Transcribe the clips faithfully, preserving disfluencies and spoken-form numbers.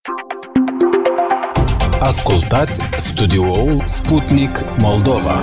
Ascultați studioul Sputnik Moldova.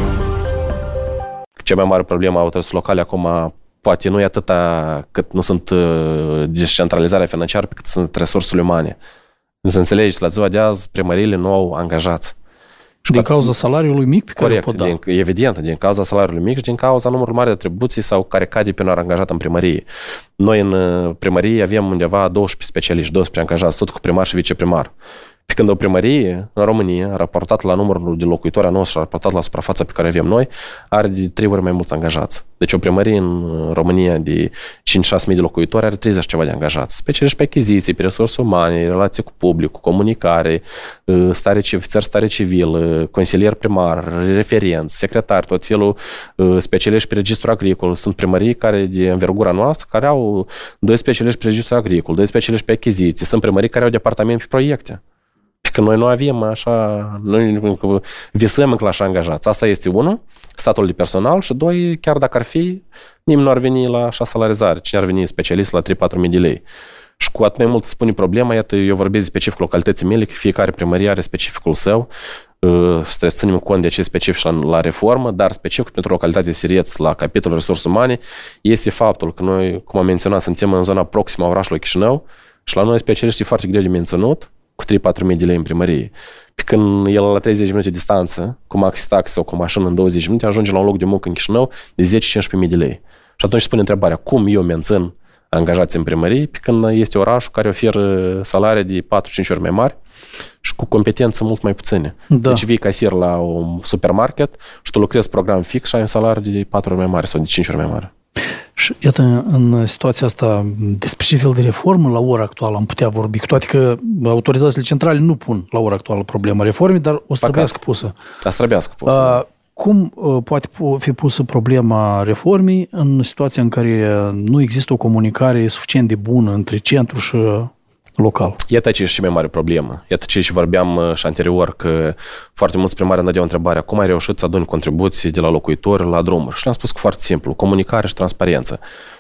Cea mai mare problemă a autorităților locale acum poate nu e atâta cât nu sunt descentralizarea financiară, cât sunt resursele umane. Să înțelegeți, la ziua de azi primăriile nu au angajați. Și din cauza salariului mic pe care corect, o pot da. Din, evident, din cauza salariului mic și din cauza numărului mare de atribuții sau care cade pe un angajat în primărie. Noi în primărie avem undeva doisprezece specialiști, doisprezece angajați, tot cu primar și viceprimar. Pe când o primărie în România, raportat la numărul de locuitori a noștri, raportat la suprafața pe care avem noi, are de trei ori mai mulți angajați. Deci o primărie în România de cinci-șase mii de locuitori are treizeci ceva de angajați. Specialiști pe achiziții, pe resurse umane, relații cu public, cu comunicare, stare civil, stare civil, consilier primar, referenți, secretari, tot felul specialiști pe registru agricol. Sunt primării care de învergura noastră, care au doi specialiști pe registru agricol, doi specialiști pe achiziții. Sunt primării care au departament pe proiecte. Că noi nu avem așa, noi visăm încă la așa angajați. Asta este unul, statul de personal, și doi, chiar dacă ar fi, nimeni nu ar veni la așa salarizare. Cine ar veni specialist la trei-patru mii de lei? Și cu atât mai mult spune problema, iată, eu vorbesc specific localității mele, că fiecare primărie are specificul său, trebuie să ținem cont de ce specific la, la reformă, dar specific pentru localitatea Sireț, la capitolul resurse umane, este faptul că noi, cum am menționat, suntem în zona proximă a orașului Chișinău și la noi specialiștii foarte greu de menționat, cu trei-patru mii de lei în primărie. Pe când el la treizeci de minute distanță, cu maxi tax sau cu mașină în douăzeci de minute, ajunge la un loc de muncă în Chișinău de zece-cincisprezece mii de lei. Și atunci spune întrebarea, cum eu mențin angajați în primărie, pe când este orașul care oferă salarii de patru-cinci ori mai mari și cu competență mult mai puține. Da. Deci vii casier la un supermarket și tu lucrezi program fix și ai un salariu de patru ori mai mare sau de cinci ori mai mare. Și iată, în situația asta, despre ce fel de reformă la ora actuală am putea vorbi, cu toate că autoritățile centrale nu pun la ora actuală problema reformei, dar o să trebuiască pusă. O să trebuiască pusă. A, cum poate fi pusă problema reformei în situația în care nu există o comunicare suficient de bună între centru și local? Iată ce e și mai mare problemă. Iată ce și vorbeam și anterior, că foarte mulți primari îmi dădeau întrebarea cum ai reușit să aduni contribuții de la locuitori la drumuri. Și le-am spus că foarte simplu, comunicare și transparență.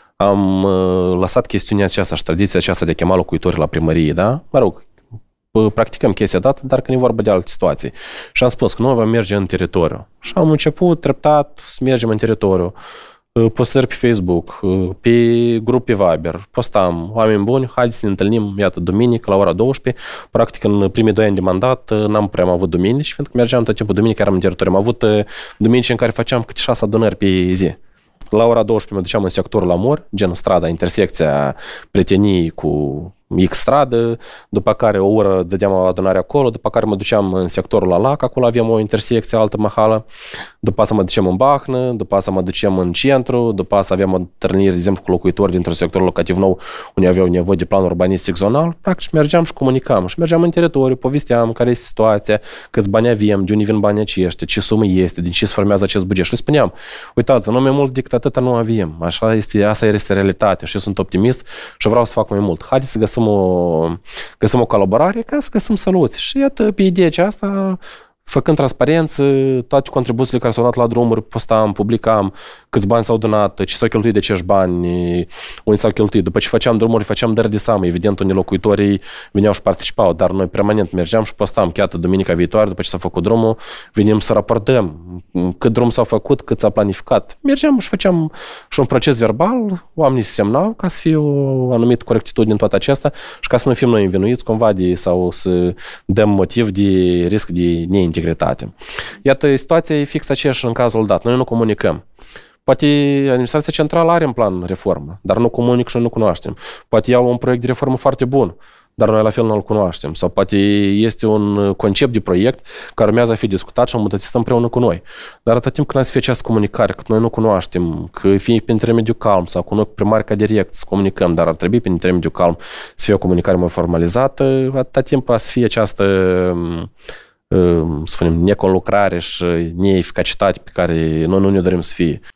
Am lăsat chestiunea aceasta și tradiția aceasta de a chema locuitorii la primărie, da? Mă rog, practicăm chestia dată, dar când e vorba de alte situații. Și am spus că noi vom merge în teritoriu. Și am început treptat să mergem în teritoriu. Postări pe Facebook, pe grup pe Viber, postam, oameni buni, haideți să ne întâlnim, iată, duminică, la ora douăsprezece. Practic, în primii doi ani de mandat, n-am prea am avut duminici, fiindcă mergeam tot timpul duminică, eram în teritoriu. Am avut duminici în care făceam câte șase adunări pe zi. La ora douăsprezece mă duceam în sectorul la Mor, gen strada, intersecția Prieteniei cu X stradă, după care o oră dădeam o adunare acolo, după care mă duceam în sectorul la Lac, acolo aveam o intersecție, altă mahală, după asta mă duceam în Bahnă, după asta mă duceam în centru, după asta aveam o întâlnire, de exemplu, cu locuitori dintr-un sector locativ nou, unde aveau nevoie de plan urbanistic zonal, practic mergeam și comunicam, și mergeam în teritoriu, povesteam care este situația, câți bani avem, de unde vin banii aceștia, ce sumă este, din ce se formează acest buget. Și le spuneam, uitați, nu mai mult decât atâta nu avem, așa este, asta este realitatea și eu sunt optimist și vreau să fac mai mult. Haideți să găsim o, găsim o colaborare ca să găsim soluții. Și iată, pe ideea aceasta, făcând transparență, toate contribuțiile care s-au dat la drumuri, postam, publicam câți bani s-au donat, ce s-au cheltuit de acești bani, unde s-au cheltuit. După ce făceam drumuri, făceam dări de seamă. Evident, unii locuitorii veneau și participau, dar noi permanent mergeam și postam. Chiar duminica viitoare, după ce s-a făcut drumul, venim să raportăm cât drum s-a făcut, cât s-a planificat. Mergeam și făceam și un proces verbal, oamenii se semnau ca să fie o anumită corectitudine în toată aceasta și ca să nu fim noi învinuiți cumva de, sau să dăm motiv de risc de neintegritate. Iată, situația e fix aceeași în cazul dat. Noi nu comunicăm. Poate administrația centrală are în plan reformă, dar nu comunic și nu cunoaștem. Poate iau un proiect de reformă foarte bun, dar noi la fel nu-l cunoaștem. Sau poate este un concept de proiect care urmează a fi discutat și îmbunătățit împreună cu noi. Dar atât timp când nu se fie această comunicare, cât noi nu cunoaștem, că fie prin intermediul calm sau cu noi primari ca direct să comunicăm, dar ar trebui prin intermediul calm să fie o comunicare mai formalizată, atât timp să fie această, să spunem, neconlucrare și neeficacitate pe care noi nu ne dorim să fie.